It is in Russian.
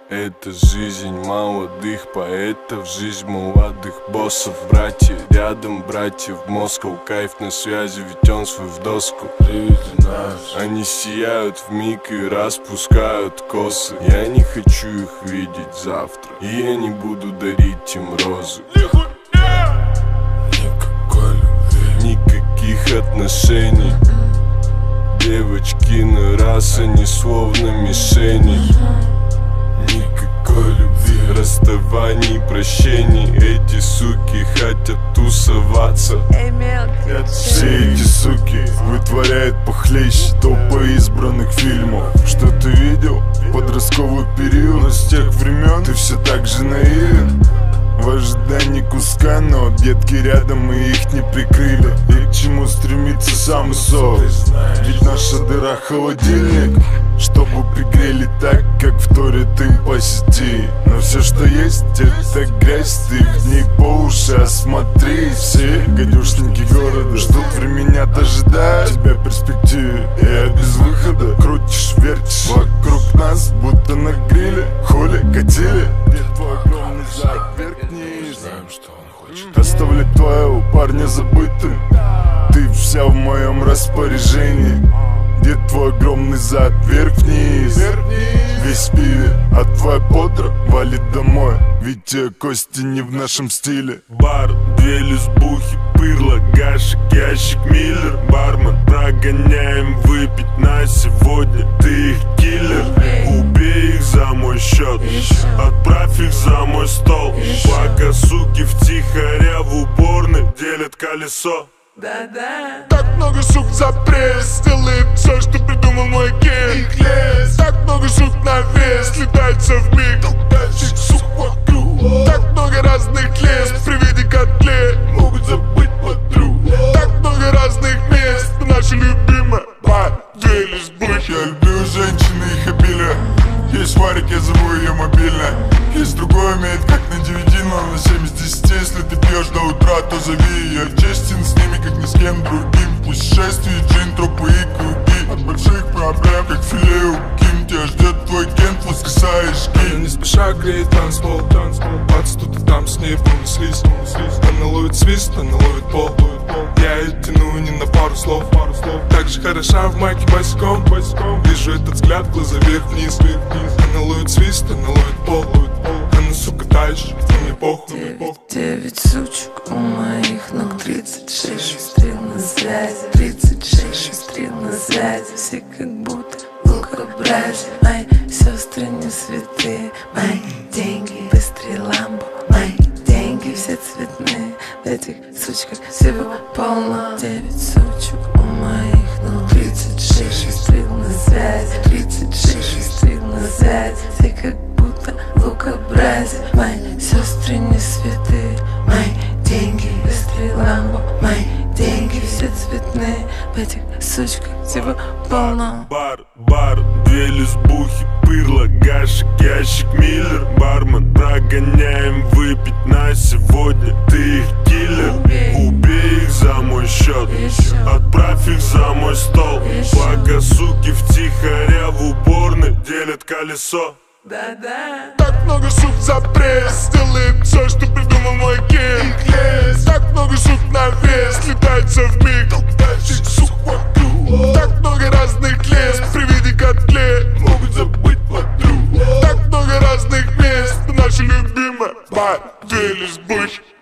Это жизнь молодых поэтов, жизнь молодых боссов. Братья рядом, братья в Москву. Кайф на связи, ведь он свой в доску. Они сияют вмиг и распускают косы. Я не хочу их видеть завтра, и я не буду дарить им розы. Никаких отношений. Девочки на раз, они словно мишени. Никакой любви, расставаний, прощений. Эти суки хотят тусоваться. Все эти суки вытворяют похлеще топа избранных фильмов. Что ты видел? Подростковый период. Но с тех времен ты все так же наивен. В ожидании куска, но детки рядом, и их не прикрыли. И к чему стремится самый сок? Ведь наша дыра холодильник, чтобы пригрели так, как вторят им по сети. Но все, что есть, это грязь, ты в ней по уши осмотри. Все гадюшники города ждут времени, ожидают тебя в перспективе. И от без выхода крутишь, вертишь вокруг нас, будто на гриле. Хули катили, где твой огромный зад, вверх-вниз. Знаем, что он хочет оставлять твоего парня забытым. Ты вся в моем распоряжении. Где твой огромный зад, вверх-вниз, весь в пиве, а твоя подра валит домой. Ведь те кости не в нашем стиле. Бар, две лесбухи, пырло, гашек, ящик, миллер. Бармен, прогоняем выпить на сегодня. Ты их киллер, убей их за мой счет. Отправь их за мой стол. Пока суки втихаря в уборной делят колесо. Да-да. Так много сук за пресс, делает все, что придумал мой ген. Так много сук на вес, летается в миг, толкающих сук вокруг. Так много разных лес, при виде котлет могут забыть подруг. Так много разных мест, но наша любимая бар, две лесбухи. Я люблю женщин и их обилие. Есть варик, я зову ее мобильно. Есть другой умеет как на DVD, но на 7 из 10. Если ты пьешь до утра, то зови. Я честен с ними, как ни с кем другим. Путешествие, джин, тропы и круги. От больших проблем, как филе у Ким. Тебя ждет твой кент, воскресаешь кин. Не спеша греет танцпол. Бац, тут и там с ней понеслись. Она ловит свист, она ловит пол. Я ее тяну не на пару слов. Так же хороша в майке босиком. Вижу этот взгляд, глаза вверх-вниз. Она ловит свист, она ловит пол. Она, сука, дальше, мне похуй. 9 сучек у моих ног, 36 шустрил на связи, 36 шустрил на связи. Все как будто лукобразие. Мои сестры не святые, мои деньги быстрее ламбо. Мои деньги все цветные, в этих сучках всего полно. 9 сучек у моих ног, 36 шустрил на связи, 36 шустрил на связи. Все как будто лукобразие. Мои сестры не святые, мои деньги быстрее ламбо. Мои деньги все цветные, в этих сучках всего полно. Бар, две лесбухи, пырло, гашек, ящик, миллер. Бармен, прогоняем выпить на сегодня. Ты их киллер, убей их за мой счет. Отправь их за мой стол. Пока суки втихаря в уборной делят колесо. Да-да. Так много сук за пресс, делает все, что придумал мой ген. Так много сук на вес, летается в миг, толкающих сук вокруг. Так много разных лес, при виде котлет могут забыть подруг. Так много разных мест, наша любимая бар, две лесбухи.